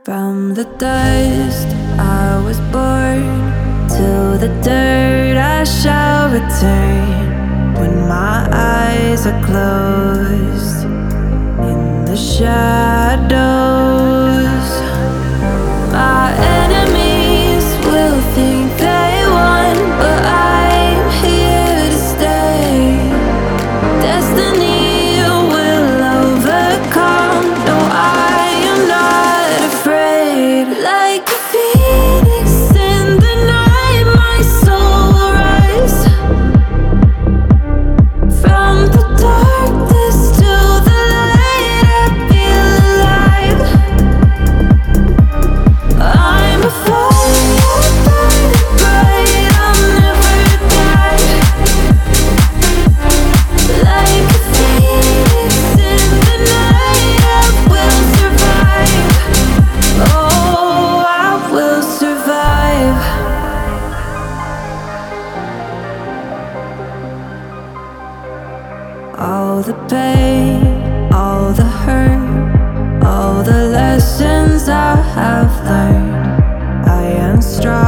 From the dust I was born, to the dirt I shall return. When my eyes are closed in the shadows, my enemies will think they won, but I'm here to stay. Destiny will overcome. No, I am not afraid. Like a phoenix in the night, my soul will rise. From the darkness to the light, I feel alive. I'm a fire burning bright, I'll never die. Like a phoenix in the night, I will survive. Oh, I will survive. All the pain, all the hurt, all the lessons I have learned, I am strong.